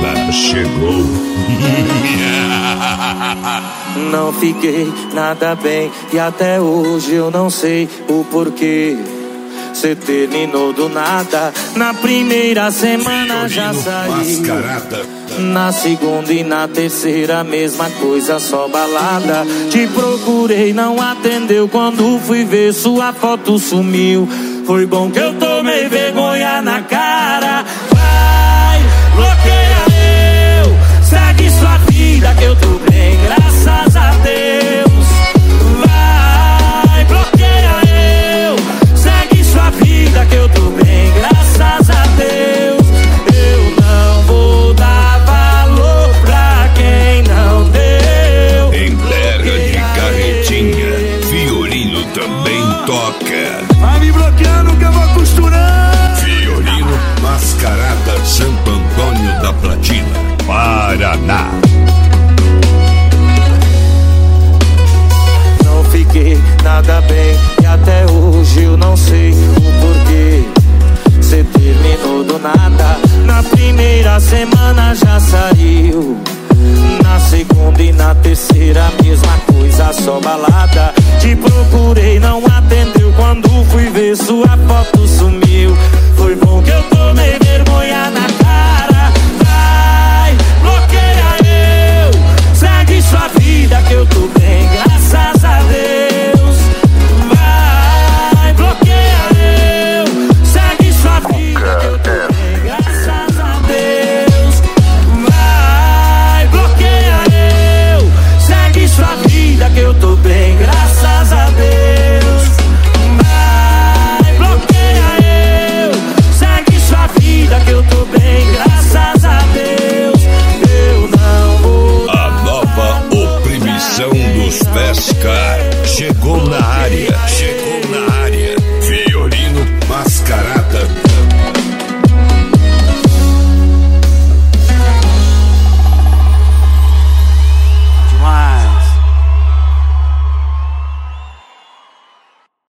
chegou. Não fiquei nada bem e até hoje eu não sei o porquê. Cê terminou do nada. Na primeira semana já saiu. Mascarada. Na segunda e na terceira mesma coisa, só balada. Te procurei, não atendeu. Quando fui ver sua foto sumiu. Foi bom que eu tomei vergonha na cara. Vai, bloqueia eu. Segue sua vida que eu tô bem, graças a Deus. Vai, bloqueia eu. Segue sua vida que eu tô bem, graças a Deus. Eu não vou dar valor pra quem não deu. Em terra de carretinha, Fiorino também toca. Vai me bloqueando que eu vou costurar. Fiorino, Mascarada, Santo Antônio da Platina, Paraná. Não fiquei nada bem e até hoje eu não sei o porquê. Cê terminou do nada. Na primeira semana já saiu. Na segunda e na terceira mesma coisa, só balada. Te procurei, não atendeu. Quando fui ver sua foto sumiu. Foi bom que eu tomei